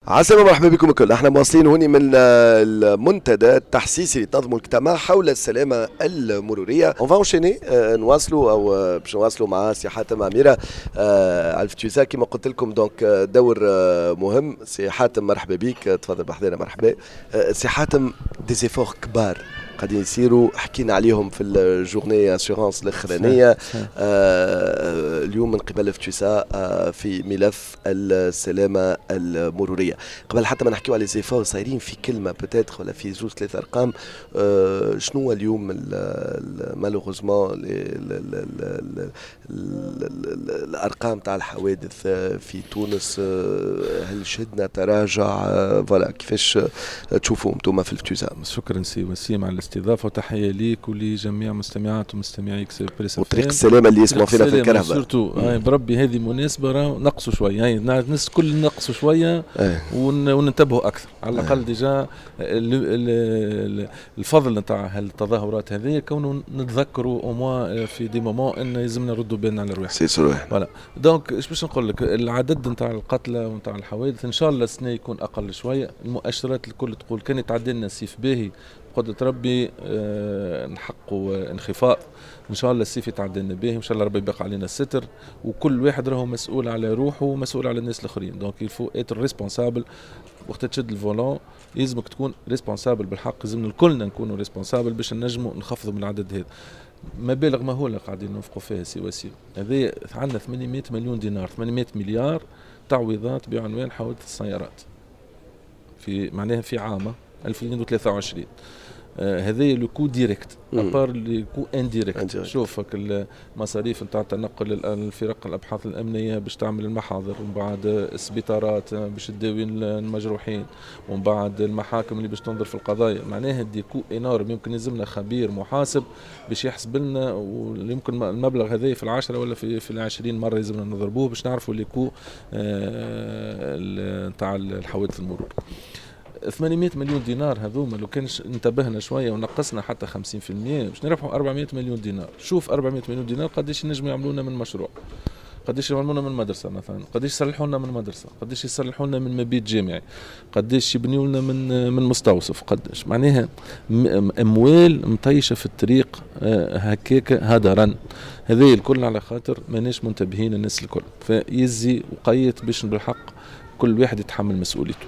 عسلامة، مرحبا بكم الكل. احنا مواصلين هوني من المنتدى التحسيسي اللي تنظمه المجتمع حول السلامة المرورية. اون فانشيني نواصلوا او باش نواصلوا مع سي حاتم عميرة على الفتوسا كما قلت لكم. دونك دور مهم. سي حاتم مرحبا بك، تفضل بحضنا. مرحبا سي حاتم. ديزيفور كبار قاعدين يصيروا، حكينا عليهم في الجورني اسيغونس الاخرانيه اليوم من قبل الفتوسا في ملف السلامه المروريه. قبل حتى ما نحكيو على زيفور صايرين في كلمه بوتيتر ولا في زوج ثلاث ارقام. شنو هو اليوم مالوغوزمون الارقام تاع الحوادث في تونس؟ هل شهدنا تراجع؟ فوالا كيفاش تشوفوا انتم في الفتوسا؟ شكرا سي وسيم على الاستضافه، وتحيه ليك ولجميع مستمعات ومستمعي اكسبريس وطريق السلامه اللي يسمعوا فينا في الكرهبه. سورتو بربي هذه مناسبه، نقصوا شويه، الناس كل نقصوا شويه وننتبهوا اكثر على الاقل. ديجا الفضل نتاع التظاهرات هذه كونه نتذكروا او في دي مومون ان لازمنا نردوا بالنا على رواحنا. فوالا دونك ايش باش نقول لك، العدد نتاع القتلى ونتاع الحوادث ان شاء الله السنه يكون اقل شويه. المؤشرات الكل تقول كان يتعدى لنا سيف باهي بقدرة ربي نحقوا انخفاض. ان شاء الله السيف يتعدى لنا باهي، ان شاء الله ربي يبقى علينا الستر، وكل واحد راهو مسؤول على روحه ومسؤول على الناس الاخرين. دونك يلفو اتر ريسبونسابل وقت تشد الفولون، لازمك تكون ريسبونسابل بالحق. لازمنا الكلنا نكونوا ريسبونسابل باش نجموا نخفضوا من العدد هذا. مبالغ مهوله قاعدين ننفقوا فيها سي وسيم. هذه عندنا 800 مليون دينار، 800 مليار تعويضات بعنوان حوادث السيارات في معناها في عام 2023. هذا لو كو ديريكت ابار لو كو انديريكت. شوفك المصاريف نتاع التنقل الفرق الابحاث الامنيه باش تعمل المحاضر، ومن بعد السبيطارات باش تداوي المجروحين، ومن بعد المحاكم اللي باش تنظر في القضايا. معناها دي كو انورم. يمكن يلزمنا خبير محاسب باش يحسب لنا، ويمكن المبلغ هذا في 10 ولا في 20 مره لازمنا نضربوه باش نعرفوا لي كو نتاع الحوادث المرور. 800 مليون دينار هذوما لو كانش انتبهنا شويه ونقصنا حتى 50% باش نربحوا 400 مليون دينار. شوف 400 مليون دينار قداش ينجموا يعملوا لنا من مشروع، قداش يعملوا لنا من مدرسه مثلا، قداش يصلحوا لنا من مدرسه، قداش يصلحوا لنا من مبيت جامعي، قداش يبنيوا لنا من مستوصف، قداش معناها اموال مطيشه في الطريق هكاك هدرا. هذا الكل على خاطر ماناش منتبهين الناس الكل. فيزي وقيت باش بالحق كل واحد يتحمل مسؤوليته.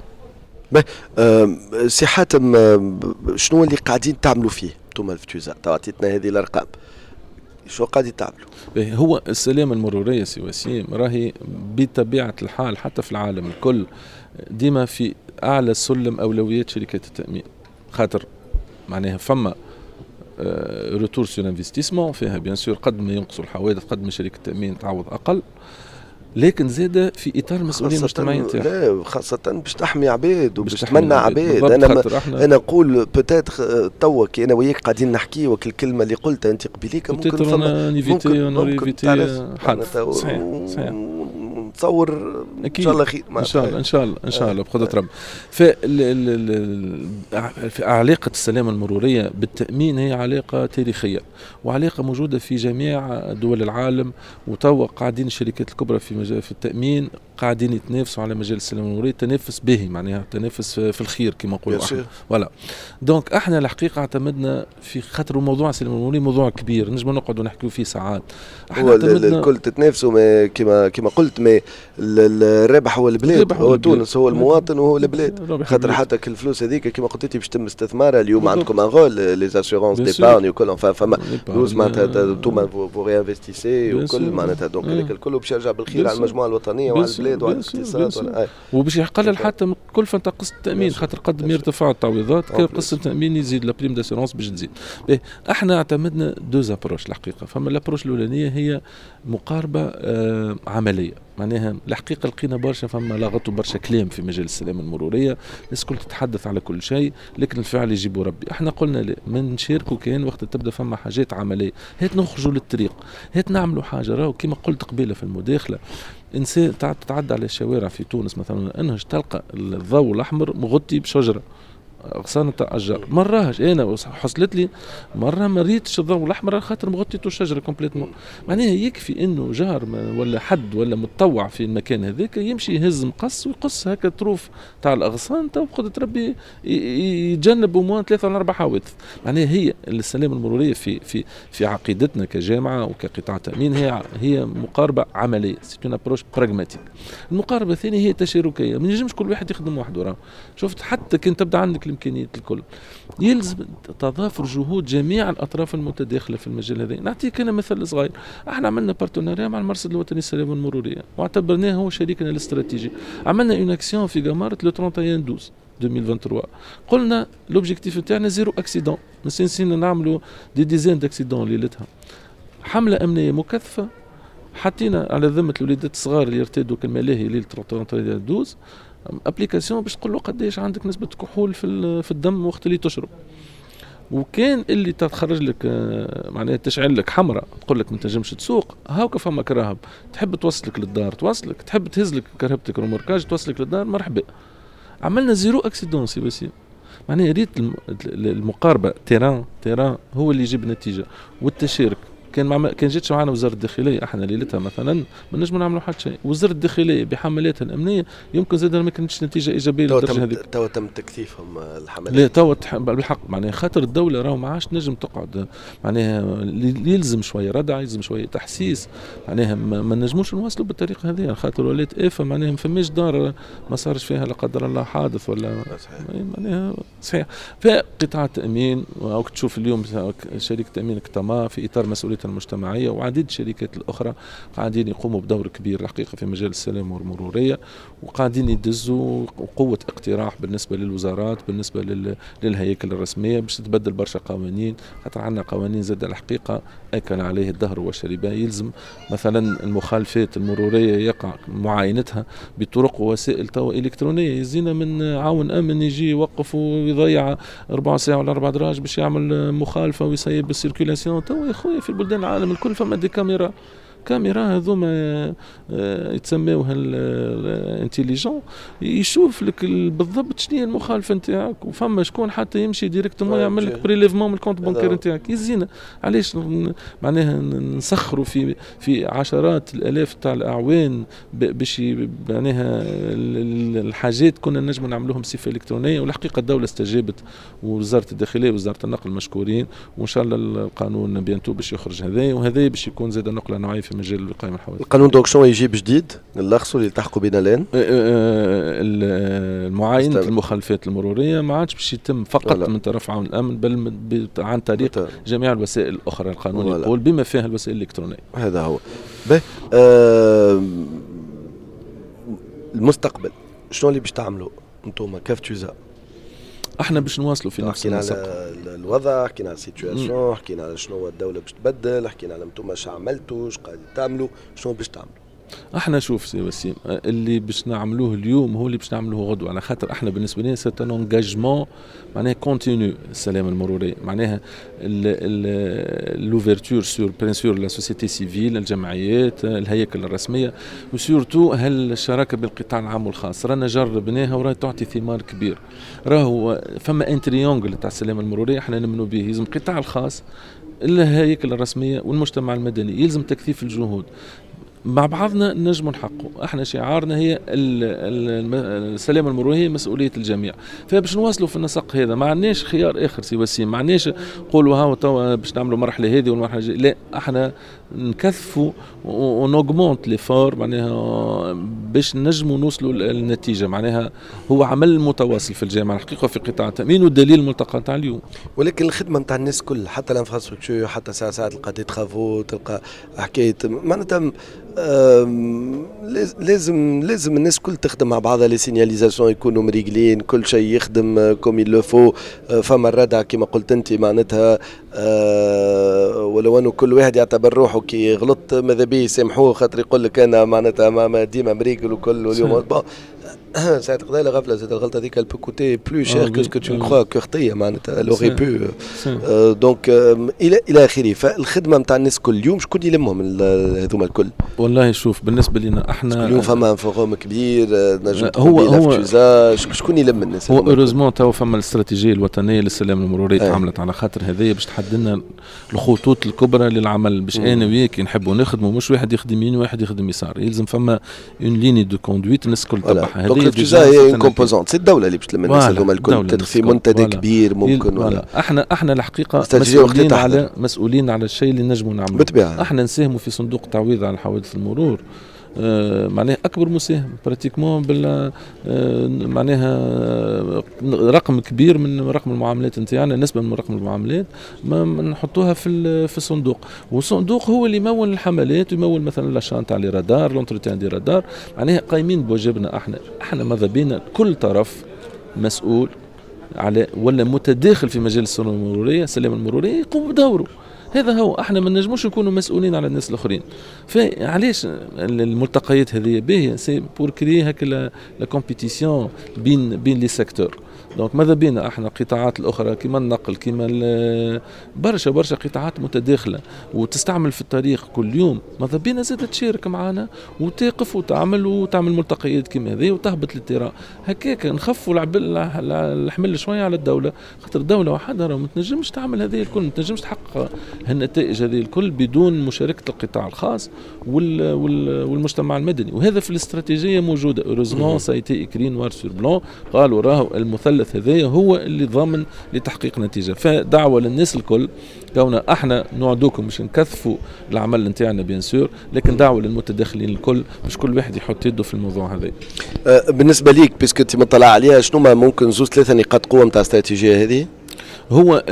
سي حاتم، شنو اللي قاعدين تعملوا فيه انتم الفتوسا؟ تعطيتنا هذه الارقام، شو قاعدين تعملوا؟ هو السلامه المروريه سي وسيم راهي بطبيعه الحال حتى في العالم الكل ديما في اعلى سلم اولويات شركات التامين، خاطر معناها فما روتور سور انفستيسمون فيها بيان سور. قد ما ينقصوا الحوادث قد ما شركه التامين تعوض اقل، لكن زاده في اطار المسؤوليه المجتمعيه نتاعها. لا خاصه باش تحمي عباد وباش تمنع عباد. انا نقول بوتيتر توا كي انا وياك قاعدين نحكي وك الكلمه اللي قلتها انت قبيليك ممكن حدث صحيح نتصور ان شاء الله خير. ان شاء الله بقدرة رب. في علاقه السلامه المروريه بالتامين هي علاقه تاريخيه وعلاقه موجوده في جميع دول العالم، وتوا قاعدين الشركات الكبرى في التامين قاعدين يتنافسوا على مجال السلامه المروريه. تنافس باهي معناها تنافس في الخير كما نقولوا احنا. ولا دونك احنا الحقيقه اعتمدنا في خاطر موضوع السلامه المروريه موضوع كبير نجم نقعدوا نحكيو فيه ساعات. هو الكل تتنافسوا كما قلت، ما الربح هو البلاد، هو تونس، هو المواطن وهو البلاد. خاطر حتى كل الفلوس هذيك كما قلت انت باش تم استثمارها. اليوم عندكم ان رول لي اسيغونس ديبارني وكل فما فلوس معناتها انتم فو ريانفستيسي وكل معناتها. دونك هذاك الكل باش يرجع بالخير على المجموعه الوطنيه وعلى البلاد وعلى الاقتصاد وباش يقلل حتى كلفه نتاع قسط التامين. خاطر قد ما يرتفع التعويضات قسط التامين يزيد، لا بريم داسيرونس باش تزيد. احنا اعتمدنا دوز ابروش الحقيقه. فما الابروش الاولانيه هي مقاربه عمليه، معناها الحقيقه لقينا برشا فما لغط وبرشا كلام في مجال السلامه المروريه، الناس كل تتحدث على كل شيء لكن الفعل يجيبوا ربي. احنا قلنا لا، من نشاركوا كان وقت تبدا فما حاجات عمليه، هات نخرجوا للطريق، هات نعملوا حاجه. راهو كما قلت قبيله في المداخله، انسان تتعدى على الشوارع في تونس مثلا انهج تلقى الضوء الاحمر مغطي بشجره اغصان نتاع اشجار ما نراهش انا حصلت لي مره ما ريتش الضوء الاحمر خاطر مغطيته الشجره كومبليتمون. معناها يكفي انه جار ولا حد ولا متطوع في المكان هذاك يمشي يهز مقص ويقص هكا طروف تاع الاغصان تاخذ تربي يتجنب موان 3 ولا 4 حوادث. معناها هي السلامه المروريه في عقيدتنا كجامعه وكقطاع تامين هي مقاربه عمليه، سي اون ابروش براغماتيك. المقاربه الثانيه هي تشاركيه، ما ينجمش كل واحد يخدم وحده. راه شفت حتى كان تبدا عندك الامكانيات الكل يلزم تضافر جهود جميع الاطراف المتداخله في المجال هذا. نعطيك انا مثل صغير، احنا عملنا بارتناريا مع المرصد الوطني للسلامه المروريه واعتبرناه هو شريكنا الاستراتيجي. عملنا اون اكسيون في قماره لو 31 2023 قلنا لوبجيكتيف تاعنا زيرو اكسيدون، نسينا نعملوا دي ديزين داكسيدون ليلتها. حمله امنيه مكثفه حطينا على ذمه الوليدات الصغار اللي يرتدوا كالملاهي ليله 31 ابليكاسيون باش تقول له قداش عندك نسبه كحول في الدم وقت اللي تشرب. وكان اللي تخرج لك معناها تشعل لك حمراء تقول لك ما تنجمش تسوق، هاوكا فما كراهب تحب توصلك للدار توصلك، تحب تهز لك كرهبتك روموركاج توصلك للدار مرحبا. عملنا زيرو اكسيدون سي بسيم. معناها ريت المقاربه تيران هو اللي يجيب نتيجه والتشارك. كان جاتش معنا وزاره الداخليه احنا ليلتها مثلا ما نجموا نعملوا حتى شيء. وزاره الداخليه بحملاتها الامنيه يمكن زاد ما كانتش نتيجه ايجابيه للدرجه هذيك. توا تم تكثيفهم الحملات. لا توا بالحق معناها خاطر الدوله راهو ما عادش نجم تقعد معناها يلزم شويه ردع، يلزم شويه تحسيس. معناها ما نجموش نواصلوا بالطريقه هذه خاطر ولات افه معناها ما فماش دار ما صارش فيها لا قدر الله حادث ولا معناها صحيح. فقطاع التامين وراك تشوف اليوم شركه تامين كتما في اطار مسؤوليتها المجتمعيه وعديد الشركات الاخرى قاعدين يقوموا بدور كبير الحقيقه في مجال السلامه والمروريه، وقاعدين يدزوا قوه اقتراح بالنسبه للوزارات بالنسبه للهياكل الرسميه باش تتبدل برشا قوانين. خاطر عندنا قوانين زاد الحقيقه اكل عليه الدهر وشربه. يلزم مثلا المخالفات المروريه يقع معاينتها بطرق ووسائل توا الكترونيه. يزينا من عاون امن يجي يوقف ويضيع 4 ساعة ولا 4 دراج باش يعمل مخالفه ويسيب السيركيلاسيون. توا يا خويا في البلدان العالم الكل فما دي كاميرا هذوما يتسموها الانتيليجون يشوف لك بالضبط شنو هي المخالفه نتاعك، وفما شكون حتى يمشي ديريكتومون يعمل لك بريليفمون من الكونت بانكير نتاعك. يزينا علاش معناها نسخروا في عشرات الالاف تاع الاعوان باش معناها الحاجات كنا نجموا نعملوهم بصفه الكترونيه. والحقيقه الدوله استجابت ووزاره الداخليه ووزاره النقل مشكورين، وان شاء الله القانون بيانتو باش يخرج هذا وهذا باش يكون زاد نقله نوعيه في مجال الوقايه من الحوادث. القانون دونك شنو يجيب جديد نلخصوا اللي التحقوا بين الان؟ المعاينه المخالفات المروريه ما عادش باش يتم فقط من طرف عون الامن بل عن طريق جميع الوسائل الاخرى. القانون يقول بما فيها الوسائل الالكترونيه. هذا هو. المستقبل شنو اللي باش تعملوا انتم كيف توزا؟ احنا باش نواصلوا في نفس النسق. حكينا على الوضع، حكينا على السيتواسيون، حكينا على شنو الدوله باش تبدل، حكينا على انتم اش عملتوا اش قاعدين تعملوا، شنو باش تعملوا؟ احنا شوف سي وسيم اللي باش نعملوه اليوم هو اللي باش نعملوه غدوه. على خاطر احنا بالنسبه لنا سيت ان انجاجمون معناها كونتينيو السلامه المروريه. معناها لوفرتور سور بيان سور لا سوسيتي سيفيل الجمعيات الهياكل الرسميه وسورتو هالشراكه بين القطاع العام والخاص. رانا جربناها وراها تعطي ثمار كبير. راهو فما ان تريونغل تاع السلامه المروريه احنا نؤمنوا به. يلزم القطاع الخاص الهياكل الرسميه والمجتمع المدني، يلزم تكثيف الجهود مع بعضنا نجم نحققوا. احنا شعارنا هي السلامه المروريه مسؤوليه الجميع. فباش نواصلوا في النسق هذا ما عندناش خيار اخر سي وسيم. ما عندناش نقولوا هاو توا باش نعملوا مرحله هذه والمرحله الجايه، لا احنا نكثفوا ونوغمونت لي فور معناها باش نجموا نوصلوا للنتيجه. معناها هو عمل متواصل في الجامعه الحقيقه في قطاع التامين والدليل الملتقى تاع اليوم. ولكن الخدمه نتاع الناس كل حتى الانفراستركتور حتى ساعات تلقى دي ترافو تلقى حكايه معناتها لازم الناس كل تخدم مع بعضها. لي سينياليزاسيون يكونوا مريقلين، كل شيء يخدم كوم يلو فو. فما الردع كما قلت انت معناتها ولو انه كل واحد يعتبر روحه كي غلط ماذا بيه يسامحوه خاطر يقول لك انا معناتها ما ديما مريقل وكل اليوم ساعة قضايا الغفلة زاد الغلطة هذيك elle peut coûter plus cher que ce que tu ne crois كخطية معناتها elle aurait pu دونك إلى آخره. فالخدمة نتاع الناس كل يوم شكون يلمهم هذوما الكل؟ والله شوف بالنسبة لنا احنا اليوم فما فوروم كبير نجم هو شكون يلم الناس؟ هو اوروزمون تو فما الاستراتيجية الوطنية للسلام المروري تعملت على خاطر هذه باش تحدد لنا الخطوط الكبرى للعمل باش انا وياك نحبوا نخدموا مش واحد يخدم يمين وواحد يخدم يسار يلزم فما اون ليني دو كوندويت الناس الكل تبعها. هذه هي اون كومبوزونت سي الدولة اللي باش تلم الناس هذوما الكل في منتدى كبير ممكن ولا احنا الحقيقة مسؤولين على الشيء اللي نجموا نعمله بالطبيعة. احنا نساهموا في صندوق تعويض على حوادث المرور معناها اكبر مساهم براتيكمون بال معناها رقم كبير من رقم المعاملات نتاعنا نسبه من رقم المعاملات ما نحطوها في الصندوق والصندوق هو اللي يمول الحملات ويمول مثلا لاشان تاع لي رادار لونتروتيان دي رادار معناها قايمين بواجبنا احنا ماذا بينا كل طرف مسؤول على ولا متداخل في مجال السلام المرورية يقوم بدوره. هذا هو احنا ما نجموش نكونوا مسؤولين على الناس الاخرين. فعلاش الملتقيات هذه باهيه سي بور كري هكا لا كومبيتيسيون بين لي سيكتور. دونك ماذا بينا احنا القطاعات الاخرى كما النقل كما برشا قطاعات متداخله وتستعمل في الطريق كل يوم ماذا بينا زاد تشارك معنا وتقف وتعمل ملتقيات كما هذه وتهبط للتراء هكاك نخفوا الحمل شويه على الدوله خاطر الدوله وحدها ما تنجمش تعمل هذه الكل ما تنجمش تحقق النتائج هذه الكل بدون مشاركه القطاع الخاص والمجتمع المدني وهذا في الاستراتيجيه موجوده اوروزمون سايتي اكري نوار سور بلون قالوا راهو المثلث هذا هو اللي ضامن لتحقيق نتيجه. فدعوه للناس الكل كونا احنا نوعدوكم باش نكثفوا العمل نتاعنا بيان سور لكن دعوه للمتداخلين الكل باش كل واحد يحط يده في الموضوع هذا. بالنسبه ليك بيسكو انت مطلع عليها شنو ما ممكن زوج ثلاثه نقاط قوه نتاع الاستراتيجيه هذه؟ هو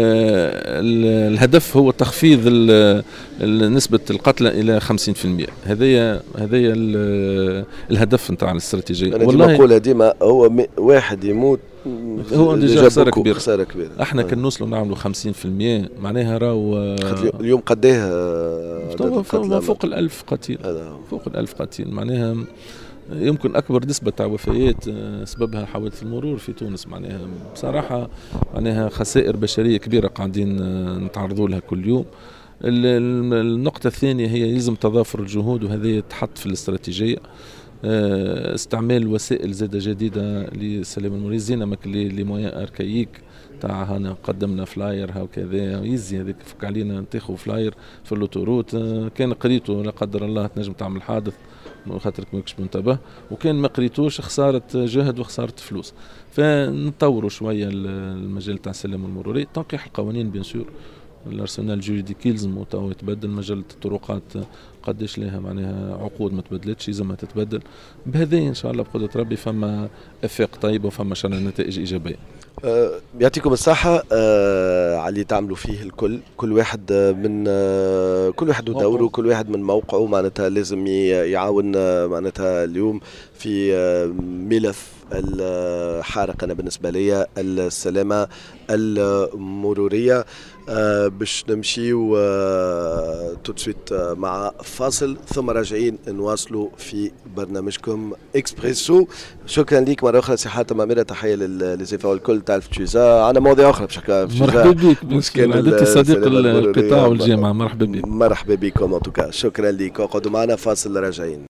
الهدف هو تخفيض نسبة القتلى إلى 50%. هذا الهدف نتاع الاستراتيجية. أنا والله ديما ديما هو واحد يموت هو ديجا خسارة كبيرة. احنا كان نوصلوا نعملوا 50% معناها راهو اليوم قديه فوق ال1000 قتيل فوق ال1000 قتيل معناها يمكن أكبر نسبة تاع وفيات سببها حوادث المرور في تونس معناها بصراحة معناها خسائر بشرية كبيرة قاعدين نتعرضوا لها كل يوم. النقطة الثانية هي يلزم تضافر الجهود وهذا يتحط في الاستراتيجية استعمال وسائل زادة جديدة للسلام المروري زينا لي مويان اركاييك تاع هنا قدمنا فلاير هكذا يزي هذيك فك علينا نتاخذ فلاير في اللوتوروت كان قريته لا قدر الله تنجم تعمل حادث خاطرك ماكش منتبه وكان ما قريتوش خساره جهد وخساره فلوس. فنطوروا شويه المجال تاع السلام المروري تنقيح القوانين بيان سور الارسنال جوريديك يلزم يتبدل مجله الطرقات قداش لها معناها عقود ما تبدلتش لازم تتبدل بهذا ان شاء الله بقدره ربي فما افاق طيبه وفما شان نتائج ايجابيه. يعطيكم الصحة على اللي تعملوا فيه الكل كل واحد من كل واحد ودوره كل واحد من موقعه معناتها لازم يعاون معناتها اليوم في ملف الحارق أنا بالنسبة لي السلامة المرورية. باش نمشيو توتسويت مع فاصل ثم راجعين نواصلوا في برنامجكم اكسبريسو. شكرا لك مرة أخرى سي حاتم أميرة تحية للزفاء والكل تعرف تشوزا عنا مواضيع أخرى بشكل مرحبا بك مسكين صديق القطاع والجامعة مرحبا بك. مرحبا بكم شكرا لك اقعدوا معنا فاصل راجعين.